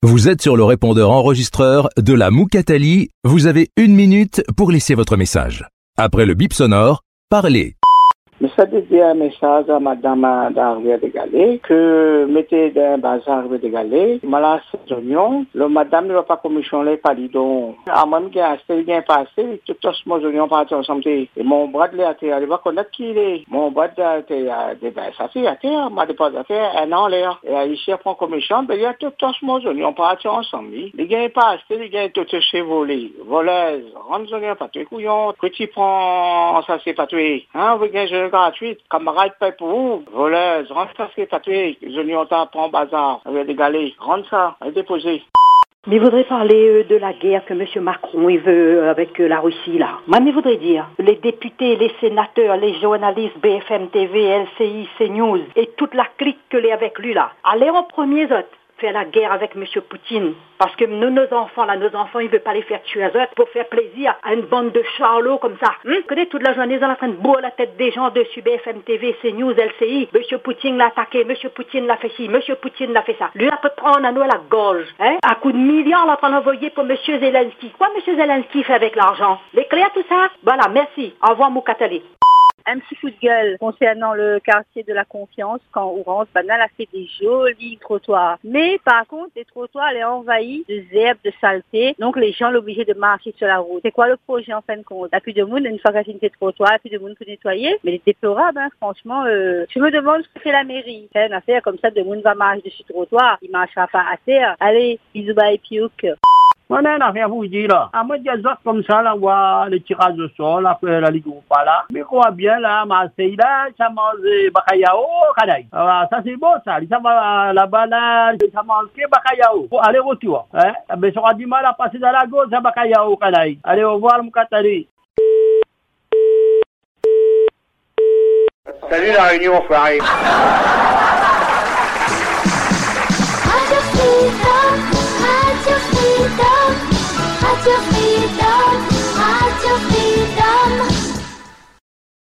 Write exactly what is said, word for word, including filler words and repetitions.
Vous êtes sur le répondeur enregistreur de la Moukatali. Vous avez une minute pour laisser votre message. Après le bip sonore, parlez. Je souhaite dire un message à madame d'Arrière de Galais que mettez d'un bazar de Galais, malade ces oignons, le madame ne va pas commissionner pas lidon. À moi qui a assez bien passé, tout tous mes oignons partent ensemble. Et mon bras de l'été, elle va connaître qui il est. Mon bras de l'été, ça fait à terre, m'a déposé à terre un an l'air. Et ici, elle prend commission, ben il y a tout tous mes oignons partent ensemble. Les gars pas assez, les gars tout chez volés, voleuses, rentre oignons pas tous couillons, petit prend, ça c'est pas tout. Hein, vous gagnez gratuite, camarade paye pour vous, voleuse, rentre ça, c'est tatoué, je n'y entends pas en bazar, avec des galets, rentre ça, allez déposer. Mais il voudrait parler euh, de la guerre que M. Macron il veut euh, avec euh, la Russie, là. Moi, il voudrait dire, les députés, les sénateurs, les journalistes, B F M T V, L C I, CNews, et toute la clique que l'est avec lui, là, allez en premier autres faire la guerre avec M. Poutine. Parce que nous, nos enfants, là, nos enfants, ils veulent pas les faire tuer à eux pour faire plaisir à une bande de charlots comme ça. Hum? Vous connaissez, toute la journée, ils sont en train de bourrer la tête des gens dessus B F M T V, CNews, L C I. M. Poutine l'a attaqué, M. Poutine l'a fait ci, M. Poutine l'a fait ça. Lui, il peut prendre un nous à la gorge, hein? À coup de milliards, là, pour l'envoyer pour M. Zelensky. Quoi M. Zelensky fait avec l'argent? Les clés à tout ça? Voilà, merci. Au revoir, Moukatali. Un petit coup de gueule concernant le quartier de la Confiance quand Orange Banal a fait des jolis trottoirs. Mais par contre, les trottoirs sont envahis de zèbres, de saleté. Donc les gens sont obligés de marcher sur la route. C'est quoi le projet en fin de compte? Il n'y a plus de monde, une fois qu'il y a fini ces trottoirs, il n'y a plus de monde pour nettoyer. Mais c'est déplorable, hein, franchement. Euh, je me demande ce que fait la mairie. C'est une affaire comme ça, de monde va marcher dessus le trottoir, il ne marchera pas à terre. Allez, bisous, bye, piouk. On a une affaire pour vous dire là. À moi, il y a des autres comme ça, là, voir le tirage au sol, après la Ligue Europa là. Mais quoi bien là, Marseille là, ça mange Bacayao, Canaille. Ah, ça c'est bon ça. Ça va là-bas là, ça mange que Bacayao. Pour aller retour. Hein? Mais ça aura du mal à passer dans la gauche, ça Bacayao, Canaille. Allez, au revoir, Moukatali. Salut la Réunion, frère.